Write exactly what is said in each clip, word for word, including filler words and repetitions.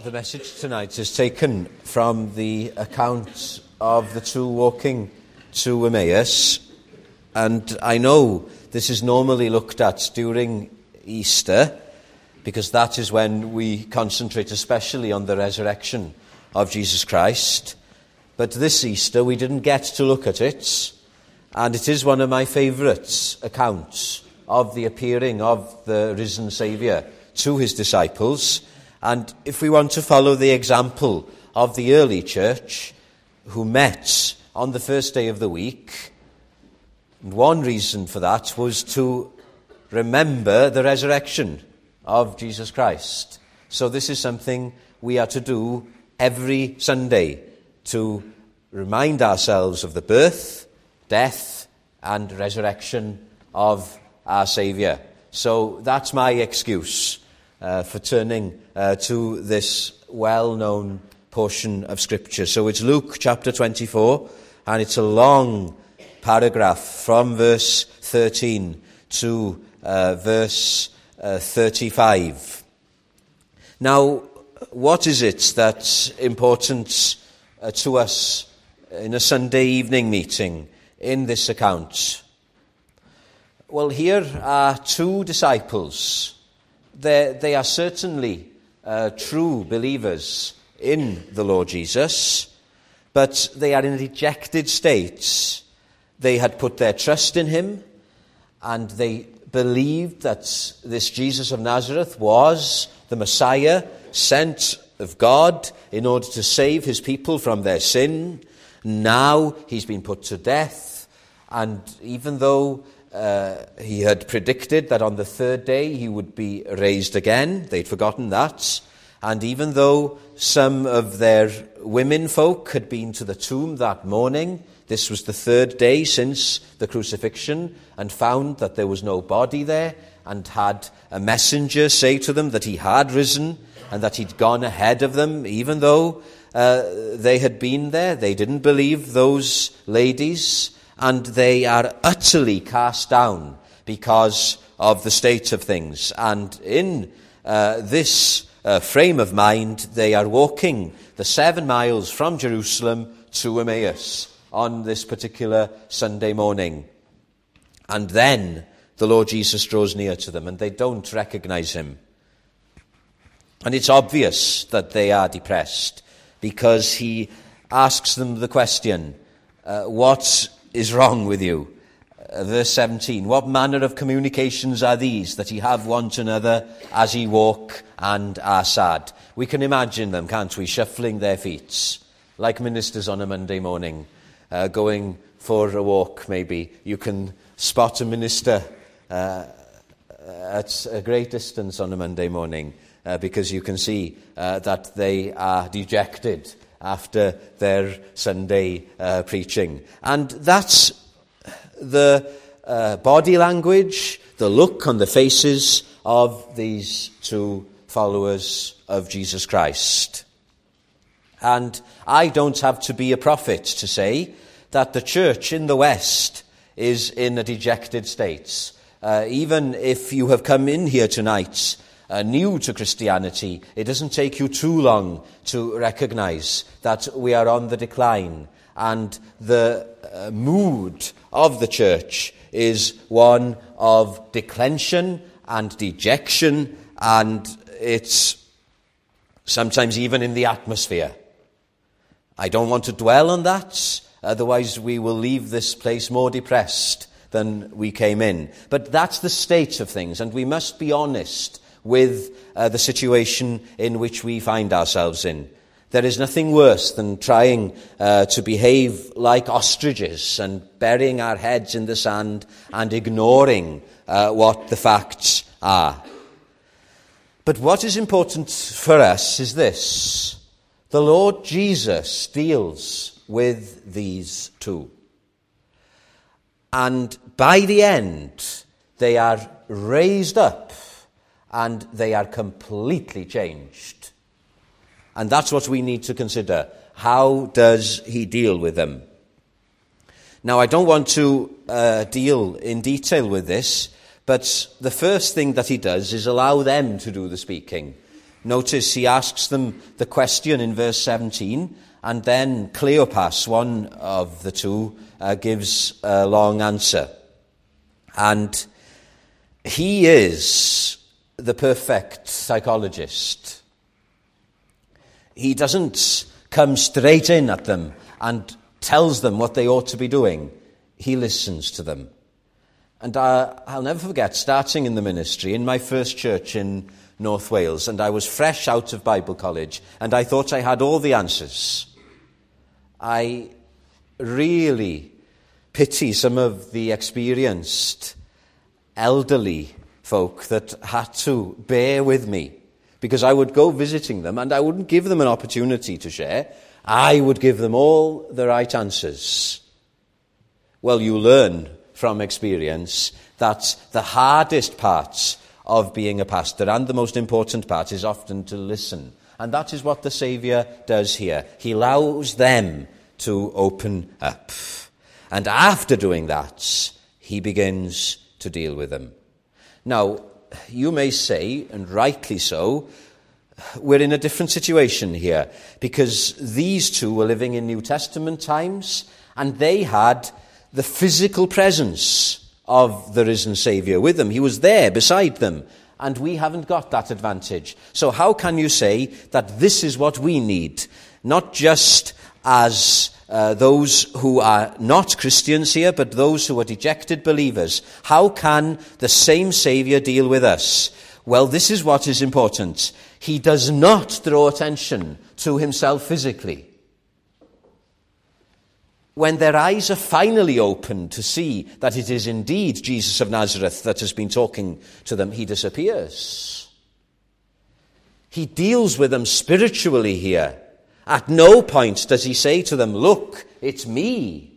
The message tonight is taken from the account of the two walking to Emmaus, and I know this is normally looked at during Easter because that is when we concentrate especially on the resurrection of Jesus Christ. But this Easter we didn't get to look at it, and it is one of my favourite accounts of the appearing of the risen Saviour to his disciples. And if we want to follow the example of the early church who met on the first day of the week, and one reason for that was to remember the resurrection of Jesus Christ. So this is something we are to do every Sunday, to remind ourselves of the birth, death, and resurrection of our Saviour. So that's my excuse uh, for turning uh, to this well-known portion of Scripture. So it's Luke chapter twenty-four, and it's a long paragraph from verse thirteen to uh, verse uh, thirty-five. Now, what is it that's important uh, to us in a Sunday evening meeting in this account? Well, here are two disciples. They're, they are certainly uh, true believers in the Lord Jesus, but they are in dejected states. They had put their trust in him, and they believed that this Jesus of Nazareth was the Messiah sent of God in order to save his people from their sin. Now he's been put to death, and even though uh, he had predicted that on the third day he would be raised again, they'd forgotten that. And even though some of their women folk had been to the tomb that morning, this was the third day since the crucifixion, and found that there was no body there, and had a messenger say to them that he had risen and that he'd gone ahead of them, even though uh, they had been there, they didn't believe those ladies, and they are utterly cast down because of the state of things. And in uh, this uh, frame of mind, they are walking the seven miles from Jerusalem to Emmaus on this particular Sunday morning. And then the Lord Jesus draws near to them, and they don't recognize him. And it's obvious that they are depressed, because he asks them the question, uh, what is wrong with you? Uh, verse seventeen, what manner of communications are these that ye have one to another as ye walk and are sad? We can imagine them, can't we, shuffling their feet, like ministers on a Monday morning, uh, going for a walk maybe. You can spot a minister uh, at a great distance on a Monday morning, uh, because you can see uh, that they are dejected after their Sunday uh, preaching. And that's the uh, body language, the look on the faces of these two followers of Jesus Christ. And I don't have to be a prophet to say that the church in the West is in a dejected state. Uh, even if you have come in here tonight Uh, new to Christianity, it doesn't take you too long to recognize that we are on the decline, and the uh, mood of the church is one of declension and dejection, and it's sometimes even in the atmosphere. I don't want to dwell on that, otherwise we will leave this place more depressed than we came in. But that's the state of things, and we must be honest with uh, the situation in which we find ourselves in. There is nothing worse than trying uh, to behave like ostriches and burying our heads in the sand and ignoring uh, what the facts are. But what is important for us is this: the Lord Jesus deals with these two. And by the end, they are raised up, and they are completely changed. And that's what we need to consider. How does he deal with them? Now, I don't want to uh, deal in detail with this, but the first thing that he does is allow them to do the speaking. Notice he asks them the question in verse seventeen, and then Cleopas, one of the two, uh, gives a long answer. And he is the perfect psychologist. He doesn't come straight in at them and tells them what they ought to be doing. He listens to them. And I, I'll never forget, starting in the ministry in my first church in North Wales, and I was fresh out of Bible college, and I thought I had all the answers. I really pity some of the experienced elderly folk that had to bear with me, because I would go visiting them and I wouldn't give them an opportunity to share. I would give them all the right answers. Well, you learn from experience that the hardest part of being a pastor, and the most important part, is often to listen. And that is what the Saviour does here. He allows them to open up. And after doing that, he begins to deal with them. Now, you may say, and rightly so, we're in a different situation here, because these two were living in New Testament times, and they had the physical presence of the risen Saviour with them. He was there beside them, and we haven't got that advantage. So how can you say that this is what we need, not just as uh, those who are not Christians here, but those who are dejected believers? How can the same Saviour deal with us? Well, this is what is important. He does not draw attention to himself physically. When their eyes are finally opened to see that it is indeed Jesus of Nazareth that has been talking to them, he disappears. He deals with them spiritually here. At no point does he say to them, "Look, it's me."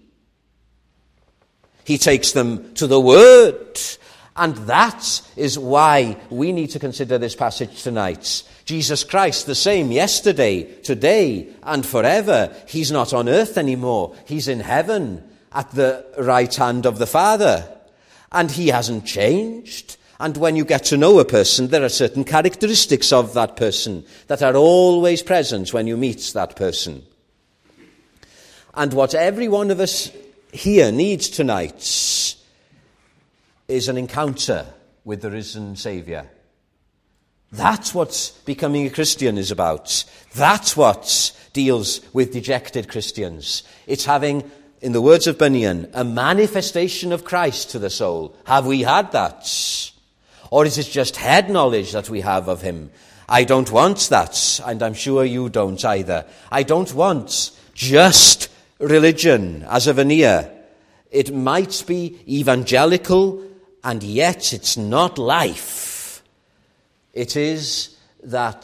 He takes them to the Word. And that is why we need to consider this passage tonight. Jesus Christ, the same yesterday, today, and forever. He's not on earth anymore. He's in heaven at the right hand of the Father. And he hasn't changed. And when you get to know a person, there are certain characteristics of that person that are always present when you meet that person. And what every one of us here needs tonight is an encounter with the risen Saviour. That's what becoming a Christian is about. That's what deals with dejected Christians. It's having, in the words of Bunyan, a manifestation of Christ to the soul. Have we had that? Or is it just head knowledge that we have of him? I don't want that, and I'm sure you don't either. I don't want just religion as a veneer. It might be evangelical, and yet it's not life. It is that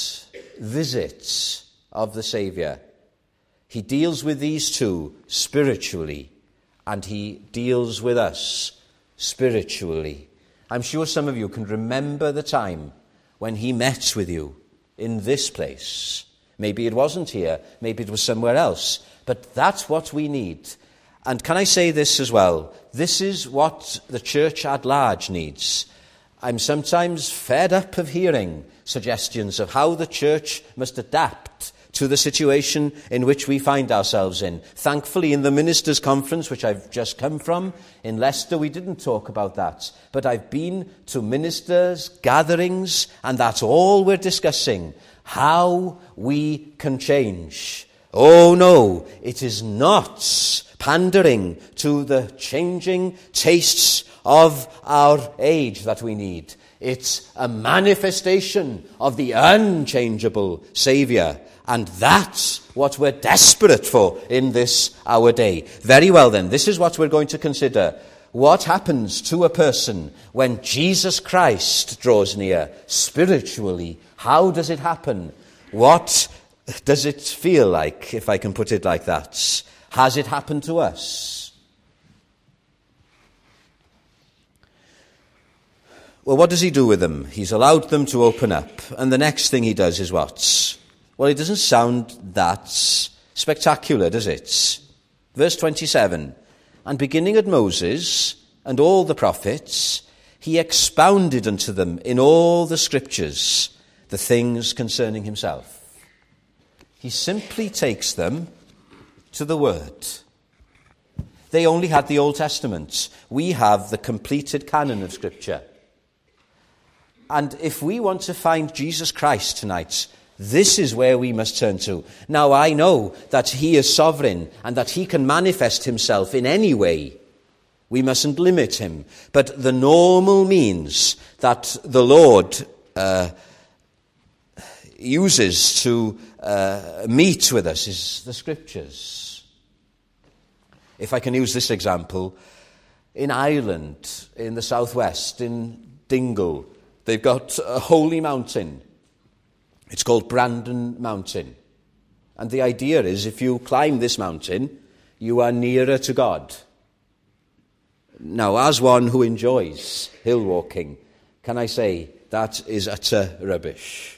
visit of the Saviour. He deals with these two spiritually, and he deals with us spiritually. I'm sure some of you can remember the time when he met with you in this place. Maybe it wasn't here, maybe it was somewhere else, but that's what we need. And can I say this as well? This is what the church at large needs. I'm sometimes fed up of hearing suggestions of how the church must adapt to the situation in which we find ourselves in. Thankfully, in the ministers' conference, which I've just come from, in Leicester, we didn't talk about that. But I've been to ministers' gatherings, and that's all we're discussing. How we can change. Oh no, it is not pandering to the changing tastes of our age that we need. It's a manifestation of the unchangeable Saviour. And that's what we're desperate for in this our day. Very well then, this is what we're going to consider. What happens to a person when Jesus Christ draws near spiritually? How does it happen? What does it feel like, if I can put it like that? Has it happened to us? Well, what does he do with them? He's allowed them to open up. And the next thing he does is what? Well, it doesn't sound that spectacular, does it? Verse twenty-seven. And beginning at Moses and all the prophets, he expounded unto them in all the scriptures the things concerning himself. He simply takes them to the Word. They only had the Old Testament. We have the completed canon of Scripture. And if we want to find Jesus Christ tonight, this is where we must turn to. Now, I know that he is sovereign and that he can manifest himself in any way. We mustn't limit him. But the normal means that the Lord uh, uses to uh, meet with us is the Scriptures. If I can use this example, in Ireland, in the southwest, in Dingle, they've got a holy mountain. It's called Brandon Mountain. And the idea is, if you climb this mountain, you are nearer to God. Now, as one who enjoys hill walking, can I say that is utter rubbish?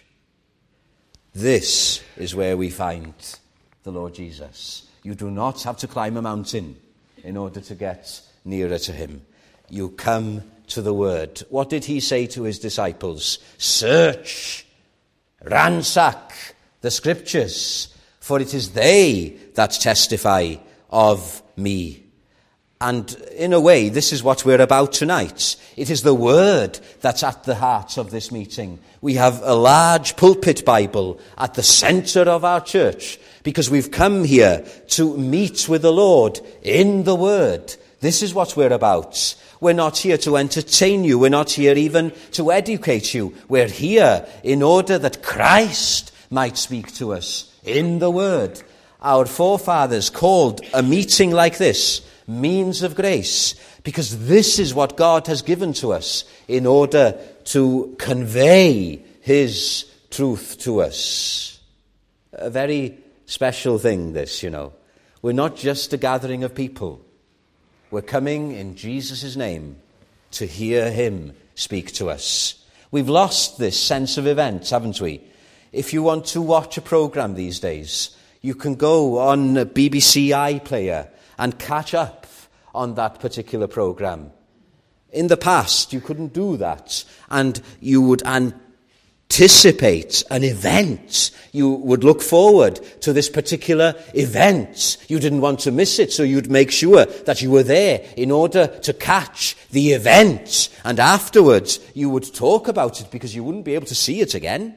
This is where we find the Lord Jesus. You do not have to climb a mountain in order to get nearer to him. You come to the Word. What did he say to his disciples? Search, ransack the Scriptures, for it is they that testify of me. And in a way, this is what we're about tonight. It is the Word that's at the heart of this meeting. We have a large pulpit Bible at the centre of our church because we've come here to meet with the Lord in the Word. This is what we're about. We're not here to entertain you. We're not here even to educate you. We're here in order that Christ might speak to us in the Word. Our forefathers called a meeting like this means of grace, because this is what God has given to us in order to convey his truth to us. A very special thing, this, you know. We're not just a gathering of people. We're coming in Jesus' name to hear him speak to us. We've lost this sense of events, haven't we? If you want to watch a program these days, you can go on a B B C iPlayer and catch up on that particular program. In the past, you couldn't do that, and you would anticipate an event. You would look forward to this particular event. You didn't want to miss it, so you'd make sure that you were there in order to catch the event, and afterwards you would talk about it because you wouldn't be able to see it again.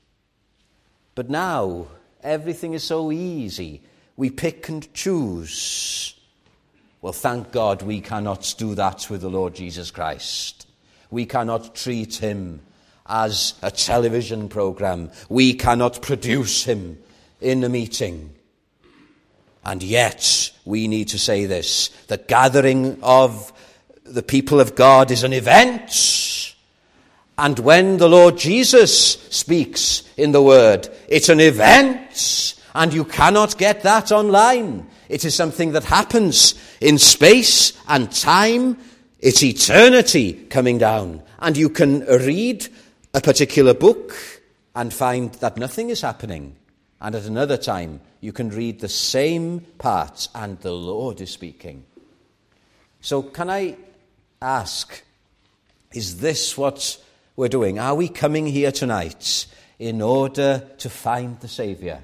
But now, everything is so easy. We pick and choose. Well, thank God we cannot do that with the Lord Jesus Christ. We cannot treat him as a television program. We cannot produce him in a meeting. And yet, we need to say this: the gathering of the people of God is an event. And when the Lord Jesus speaks in the Word, it's an event. And you cannot get that online. It is something that happens in space and time. It's eternity coming down. And you can read a particular book and find that nothing is happening. And at another time, you can read the same part and the Lord is speaking. So can I ask, is this what we're doing? Are we coming here tonight in order to find the Saviour?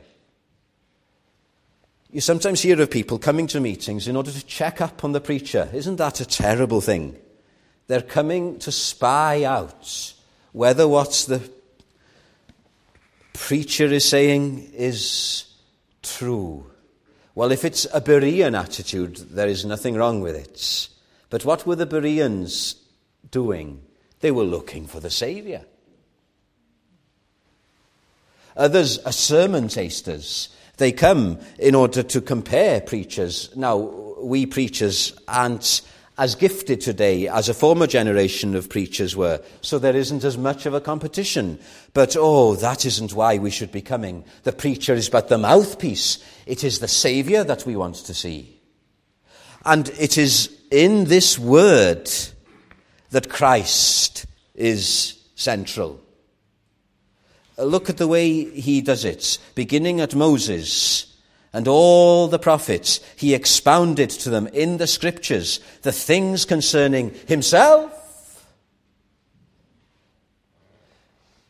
You sometimes hear of people coming to meetings in order to check up on the preacher. Isn't that a terrible thing? They're coming to spy out whether what the preacher is saying is true. Well, if it's a Berean attitude, there is nothing wrong with it. But what were the Bereans doing? They were looking for the Saviour. Others are sermon tasters. They come in order to compare preachers. Now, we preachers aren't as gifted today as a former generation of preachers were, so there isn't as much of a competition. But, oh, that isn't why we should be coming. The preacher is but the mouthpiece. It is the Saviour that we want to see. And it is in this word that Christ is central. Look at the way he does it. Beginning at Moses and all the prophets, he expounded to them in the Scriptures the things concerning himself.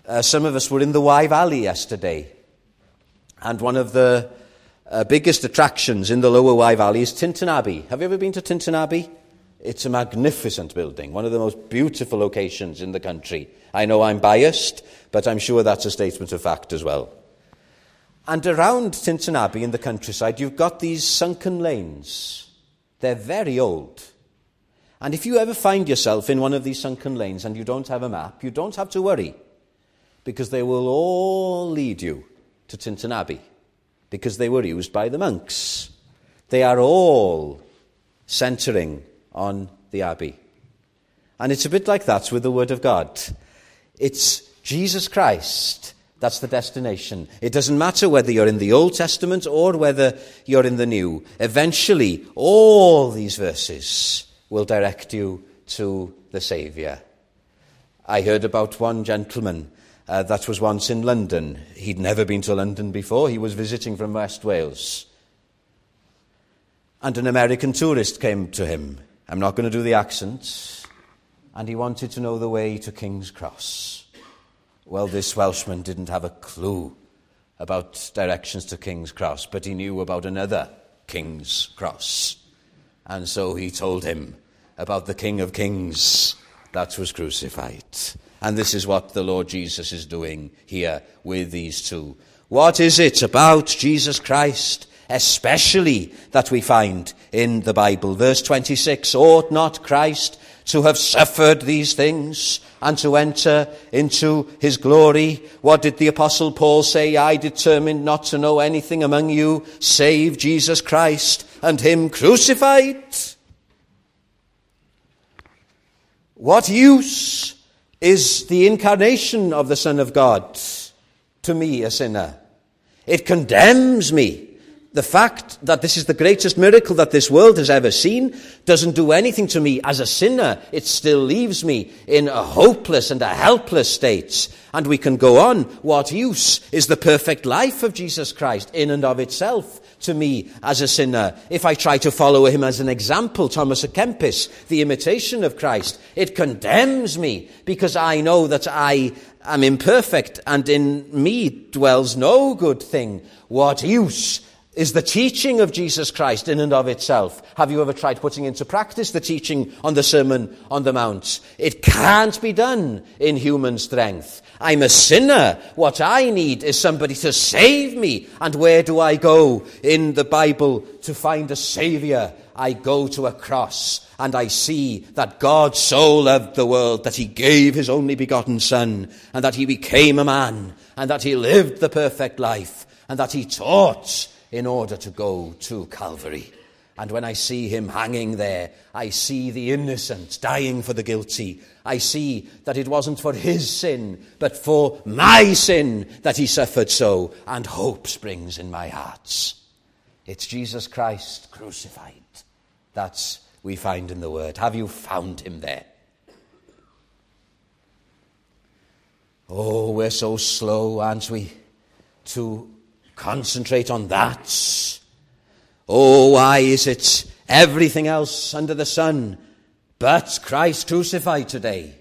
Uh, some of us were in the Wye Valley yesterday, and one of the uh, biggest attractions in the lower Wye Valley is Tintern Abbey. Have you ever been to Tintern Abbey? It's a magnificent building, one of the most beautiful locations in the country. I know I'm biased, but I'm sure that's a statement of fact as well. And around Tintern Abbey in the countryside, you've got these sunken lanes. They're very old. And if you ever find yourself in one of these sunken lanes and you don't have a map, you don't have to worry, because they will all lead you to Tintern Abbey, because they were used by the monks. They are all centering on the Abbey. And it's a bit like that with the Word of God. It's Jesus Christ that's the destination. It doesn't matter whether you're in the Old Testament or whether you're in the New. Eventually, all these verses will direct you to the Saviour. I heard about one gentleman uh, that was once in London. He'd never been to London before. He was visiting from West Wales. And an American tourist came to him. I'm not going to do the accent. And he wanted to know the way to King's Cross. Well, this Welshman didn't have a clue about directions to King's Cross, but he knew about another King's Cross. And so he told him about the King of Kings that was crucified. And this is what the Lord Jesus is doing here with these two. What is it about Jesus Christ, especially, that we find in the Bible? Verse twenty-six, ought not Christ to have suffered these things and to enter into his glory? What did the Apostle Paul say? I determined not to know anything among you save Jesus Christ and him crucified. What use is the incarnation of the Son of God to me, a sinner? It condemns me. The fact that this is the greatest miracle that this world has ever seen doesn't do anything to me as a sinner. It still leaves me in a hopeless and a helpless state. And we can go on. What use is the perfect life of Jesus Christ in and of itself to me as a sinner? If I try to follow him as an example, Thomas à Kempis, the imitation of Christ, it condemns me because I know that I am imperfect and in me dwells no good thing. What use is the teaching of Jesus Christ in and of itself? Have you ever tried putting into practice the teaching on the Sermon on the Mount? It can't be done in human strength. I'm a sinner. What I need is somebody to save me. And where do I go in the Bible to find a Saviour? I go to a cross, and I see that God so loved the world that he gave his only begotten Son, and that he became a man, and that he lived the perfect life, and that he taught in order to go to Calvary. And when I see him hanging there, I see the innocent dying for the guilty. I see that it wasn't for his sin, but for my sin that he suffered so, and hope springs in my heart. It's Jesus Christ crucified that we find in the Word. Have you found him there? Oh, we're so slow, aren't we, to concentrate on that. Oh, why is it everything else under the sun but Christ crucified today?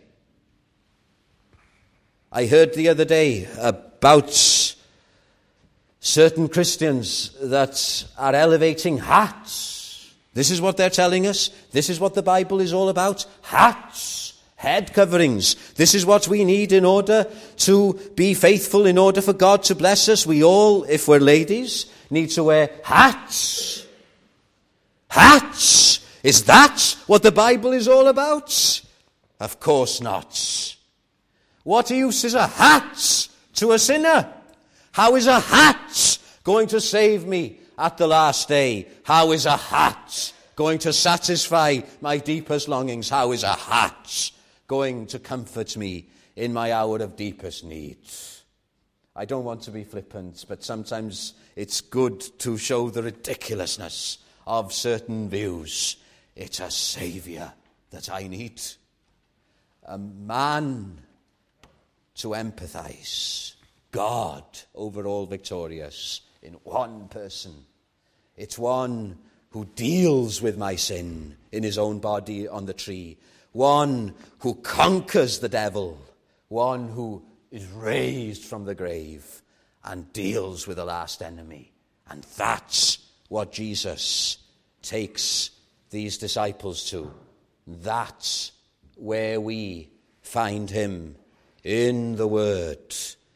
I heard the other day about certain Christians that are elevating hats. This is what they're telling us. This is what the Bible is all about. Hats. Head coverings. This is what we need in order to be faithful, in order for God to bless us. We all, if we're ladies, need to wear hats. Hats! Is that what the Bible is all about? Of course not. What use is a hat to a sinner? How is a hat going to save me at the last day? How is a hat going to satisfy my deepest longings? How is a hat going to comfort me in my hour of deepest need? I don't want to be flippant, but sometimes it's good to show the ridiculousness of certain views. It's a Saviour that I need. A man to empathize. God over all victorious in one person. It's one who deals with my sin in his own body on the tree. One who conquers the devil. One who is raised from the grave and deals with the last enemy. And that's what Jesus takes these disciples to. That's where we find him in the Word.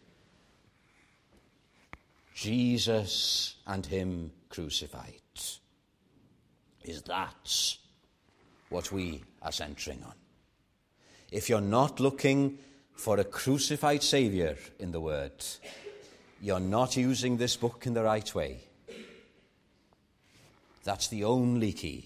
Jesus and him crucified. Is that what we are centering on? If you're not looking for a crucified Saviour in the Word, you're not using this book in the right way. That's the only key.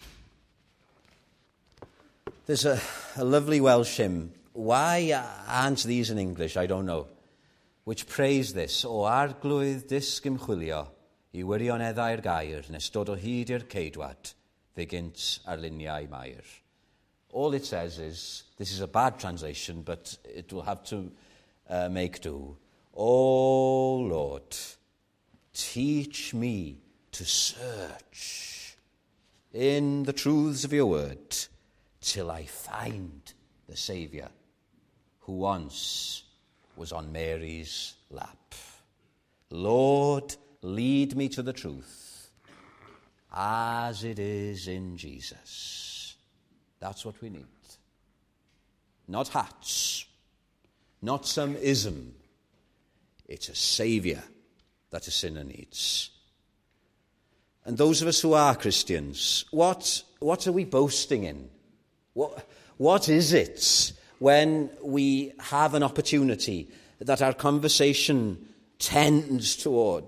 There's a, a lovely Welsh hymn. Why aren't these in English? I don't know. Which praise this. O arglwydd disg ymchwilio, I wirioneddau'r gair, nes dod o hyd i'r ceidwad, ddigint ar luniau mair. All it says is, this is a bad translation, but it will have to uh, make do. O Lord, teach me to search in the truths of your word till I find the Saviour who once was on Mary's lap. Lord, lead me to the truth as it is in Jesus. That's what we need. Not hats, not some ism. It's a Saviour that a sinner needs. And those of us who are Christians, what, what are we boasting in? What, what is it when we have an opportunity that our conversation tends toward?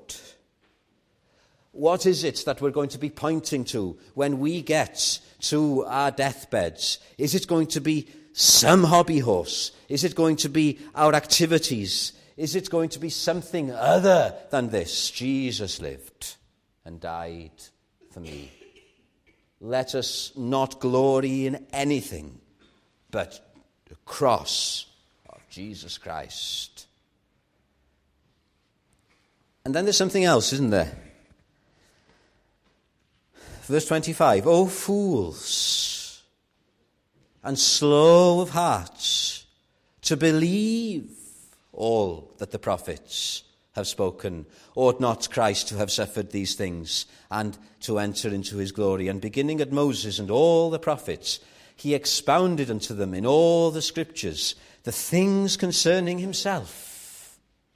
What is it that we're going to be pointing to when we get to our deathbeds? Is it going to be some hobby horse? Is it going to be our activities? Is it going to be something other than this? Jesus lived and died for me. Let us not glory in anything but the cross of Jesus Christ. And then there's something else, isn't there? Verse twenty-five, O fools, and slow of heart to believe all that the prophets have spoken. Ought not Christ to have suffered these things and to enter into his glory? And beginning at Moses and all the prophets, he expounded unto them in all the scriptures the things concerning himself.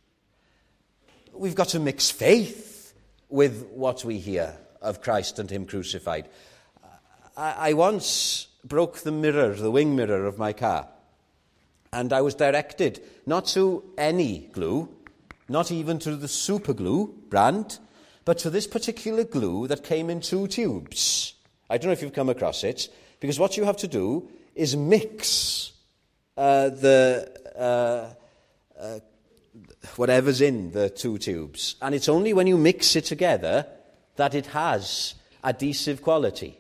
We've got to mix faith with what we hear of Christ and him crucified. I, I once broke the mirror, the wing mirror of my car, and I was directed not to any glue, not even to the super glue brand, but to this particular glue that came in two tubes. I don't know if you've come across it, because what you have to do is mix uh, the uh, uh, whatever's in the two tubes. And it's only when you mix it together that it has adhesive quality.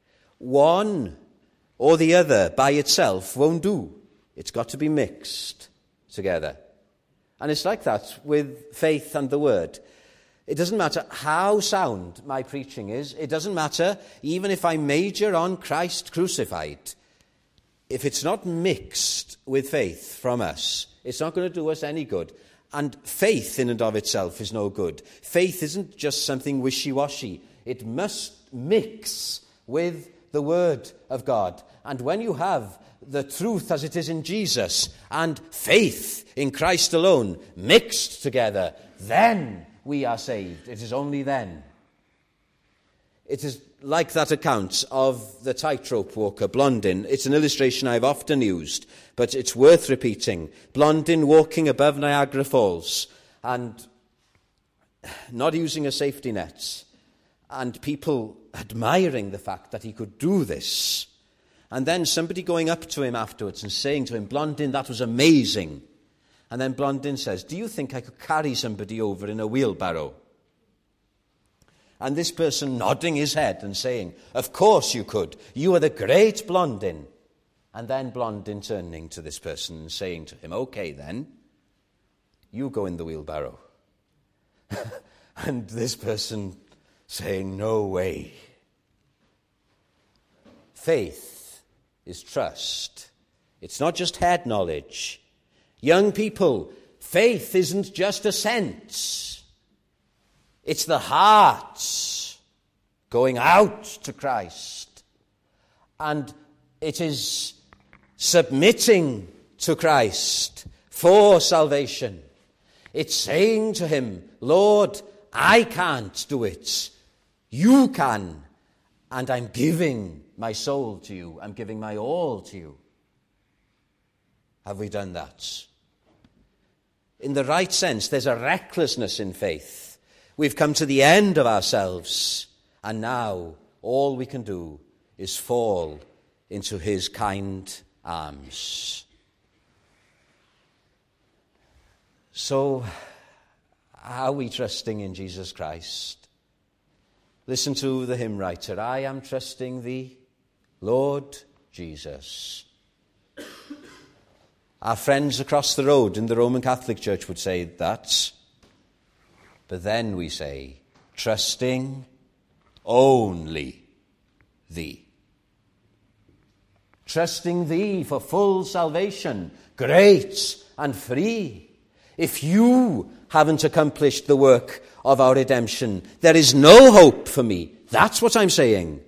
One or the other by itself won't do. It's got to be mixed together. And it's like that with faith and the word. It doesn't matter how sound my preaching is. It doesn't matter even if I major on Christ crucified. If it's not mixed with faith from us, it's not going to do us any good. And faith in and of itself is no good. Faith isn't just something wishy-washy. It must mix with the Word of God. And when you have the truth as it is in Jesus and faith in Christ alone mixed together, then we are saved. It is only then. It is like that account of the tightrope walker, Blondin. It's an illustration I've often used, but it's worth repeating. Blondin walking above Niagara Falls and not using a safety net, and people admiring the fact that he could do this. And then somebody going up to him afterwards and saying to him, Blondin, that was amazing. And then Blondin says, do you think I could carry somebody over in a wheelbarrow? And this person nodding his head and saying, of course you could. You are the great Blondin. And then Blondin turning to this person and saying to him, okay then, you go in the wheelbarrow. And this person saying, no way. Faith is trust. It's not just head knowledge. Young people, faith isn't just a sense. It's the heart going out to Christ. And it is submitting to Christ for salvation. It's saying to him, Lord, I can't do it. You can. And I'm giving my soul to you. I'm giving my all to you. Have we done that? In the right sense, there's a recklessness in faith. We've come to the end of ourselves, and now all we can do is fall into his kind arms. So, are we trusting in Jesus Christ? Listen to the hymn writer. I am trusting thee, Lord Jesus. Our friends across the road in the Roman Catholic Church would say that. But then we say, trusting only thee. Trusting thee for full salvation, great and free. If you haven't accomplished the work of our redemption, there is no hope for me. That's what I'm saying.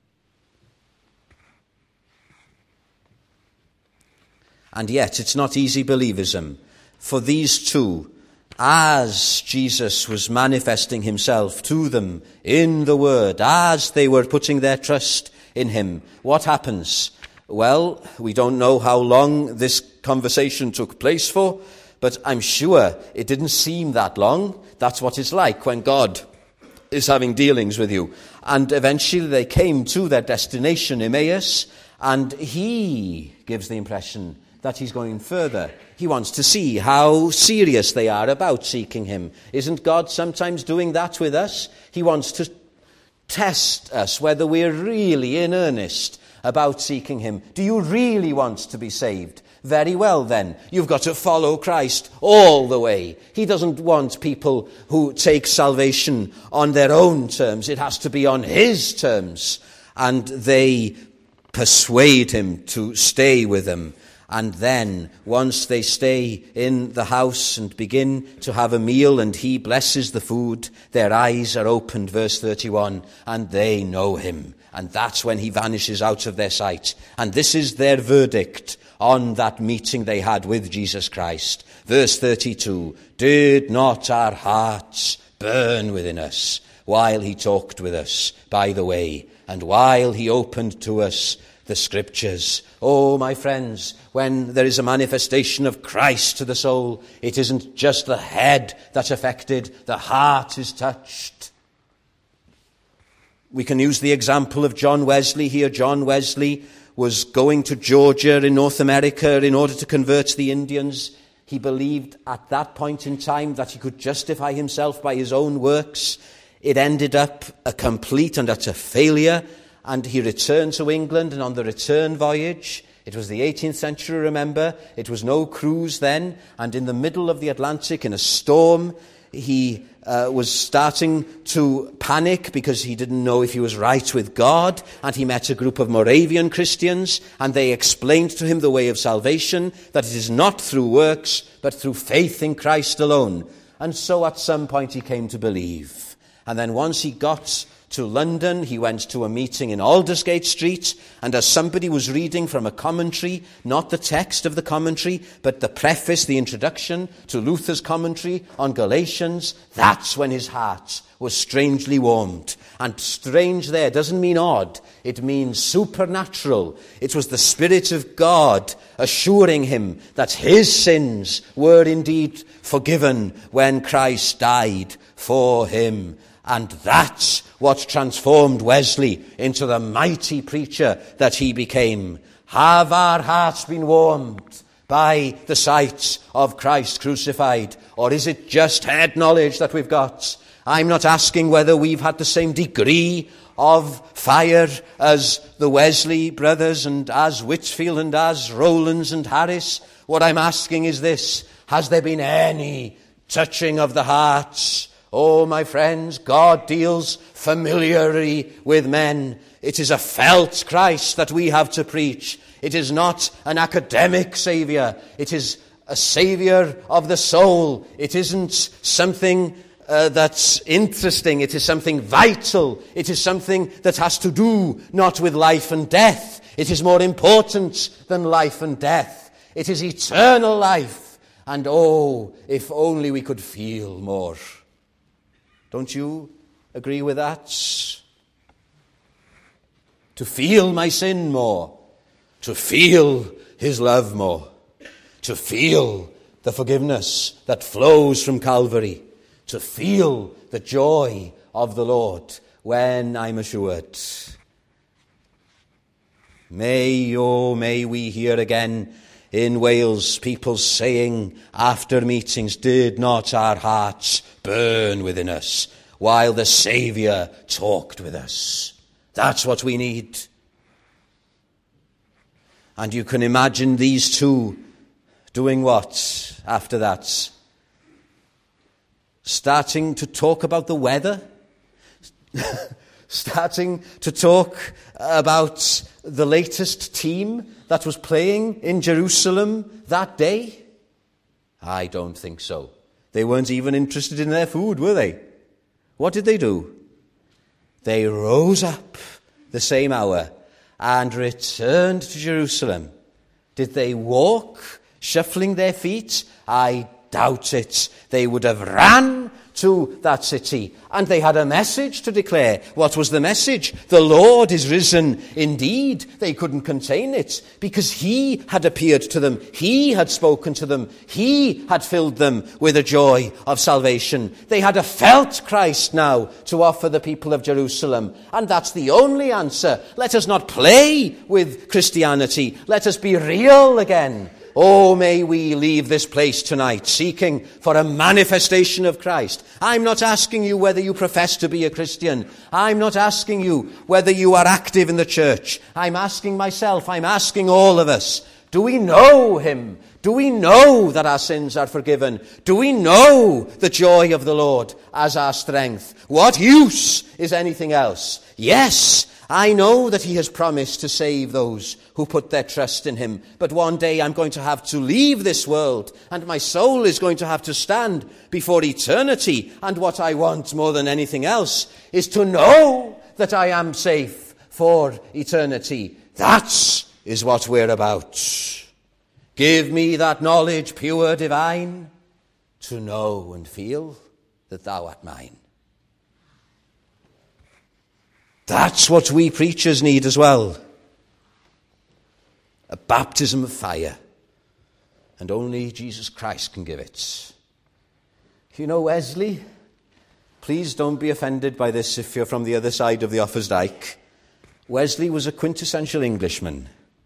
And yet, it's not easy believism. For these two, as Jesus was manifesting himself to them in the Word, as they were putting their trust in him, what happens? Well, we don't know how long this conversation took place for, but I'm sure it didn't seem that long. That's what it's like when God is having dealings with you. And eventually they came to their destination, Emmaus, and he gives the impression that he's going further. He wants to see how serious they are about seeking him. Isn't God sometimes doing that with us? He wants to test us whether we're really in earnest about seeking him. Do you really want to be saved? Very well then, you've got to follow Christ all the way. He doesn't want people who take salvation on their own terms. It has to be on his terms. And they persuade him to stay with them. And then, once they stay in the house and begin to have a meal and he blesses the food, their eyes are opened, verse thirty-one, and they know him. And that's when he vanishes out of their sight. And this is their verdict on that meeting they had with Jesus Christ. Verse thirty-two, did not our hearts burn within us while he talked with us by the way, and while he opened to us the Scriptures? Oh, my friends, when there is a manifestation of Christ to the soul, it isn't just the head that's affected, the heart is touched. We can use the example of John Wesley here. John Wesley was going to Georgia in North America in order to convert the Indians. He believed at that point in time that he could justify himself by his own works. It ended up a complete and utter failure. And he returned to England, and on the return voyage, it was the eighteenth century, remember, it was no cruise then, and in the middle of the Atlantic, in a storm, he uh, was starting to panic because he didn't know if he was right with God, and he met a group of Moravian Christians, and they explained to him the way of salvation, that it is not through works, but through faith in Christ alone. And so at some point he came to believe. And then once he got to London, he went to a meeting in Aldersgate Street, and as somebody was reading from a commentary, not the text of the commentary, but the preface, the introduction to Luther's commentary on Galatians, that's when his heart was strangely warmed. And strange there doesn't mean odd, it means supernatural. It was the Spirit of God assuring him that his sins were indeed forgiven when Christ died for him. And that's what transformed Wesley into the mighty preacher that he became. Have our hearts been warmed by the sight of Christ crucified? Or is it just head knowledge that we've got? I'm not asking whether we've had the same degree of fire as the Wesley brothers and as Whitfield and as Rowlands and Harris. What I'm asking is this: has there been any touching of the hearts? Oh, my friends, God deals familiarly with men. It is a felt Christ that we have to preach. It is not an academic Saviour. It is a saviour of the soul. It isn't something uh, that's interesting. It is something vital. It is something that has to do not with life and death. It is more important than life and death. It is eternal life. And oh, if only we could feel more. Don't you agree with that? To feel my sin more. To feel his love more. To feel the forgiveness that flows from Calvary. To feel the joy of the Lord when I'm assured. May, oh, may we hear again in Wales people saying after meetings, did not our hearts burn within us while the Saviour talked with us? That's what we need. And you can imagine these two doing what after that? Starting to talk about the weather? Starting to talk about the latest team that was playing in Jerusalem that day? I don't think so. They weren't even interested in their food, were they? What did they do? They rose up the same hour and returned to Jerusalem. Did they walk, shuffling their feet? I doubt it. They would have ran to that city, and they had a message to declare. What was the message? The Lord is risen indeed. They couldn't contain it, because he had appeared to them. He had spoken to them. He had filled them with the joy of salvation. They had a felt Christ now to offer the people of Jerusalem, and that's the only answer. Let us not play with Christianity. Let us be real again. Oh, may we leave this place tonight seeking for a manifestation of Christ. I'm not asking you whether you profess to be a Christian. I'm not asking you whether you are active in the church. I'm asking myself, I'm asking all of us, do we know him? Do we know that our sins are forgiven? Do we know the joy of the Lord as our strength? What use is anything else? Yes, I know that he has promised to save those who put their trust in him. But one day I'm going to have to leave this world, and my soul is going to have to stand before eternity. And what I want more than anything else is to know that I am safe for eternity. That is what we're about. Give me that knowledge, pure, divine, to know and feel that thou art mine. That's what we preachers need as well. A baptism of fire. And only Jesus Christ can give it. You know Wesley? Please don't be offended by this if you're from the other side of the Offa's Dyke. Wesley was a quintessential Englishman.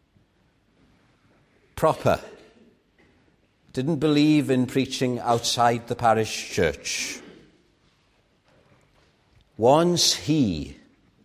Proper. Didn't believe in preaching outside the parish church. Once he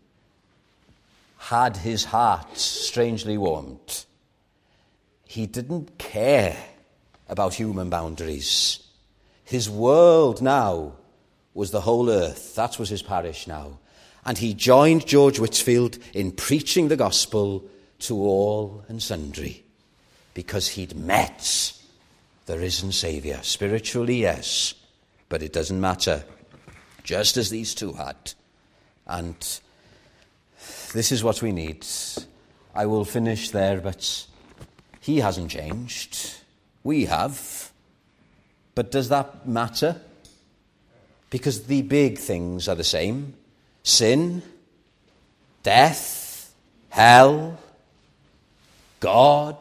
had his heart strangely warmed, he didn't care about human boundaries. His world now was the whole earth. That was his parish now. And he joined George Whitfield in preaching the gospel to all and sundry, because he'd met the risen Saviour. Spiritually, yes, but it doesn't matter. Just as these two had. And this is what we need. I will finish there, but he hasn't changed. We have. But does that matter? Because the big things are the same. Sin, death, hell, God,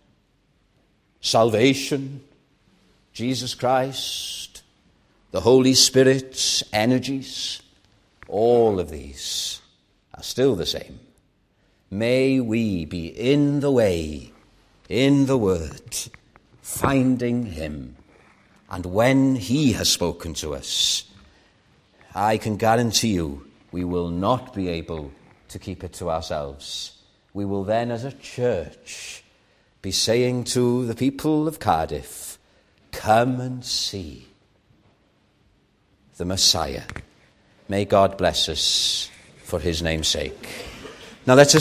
salvation, Jesus Christ, the Holy Spirit's energies, all of these are still the same. May we be in the way, in the Word, finding him. And when he has spoken to us, I can guarantee you we will not be able to keep it to ourselves. We will then, as a church, be saying to the people of Cardiff, come and see the Messiah. May God bless us for his name's sake. Now let us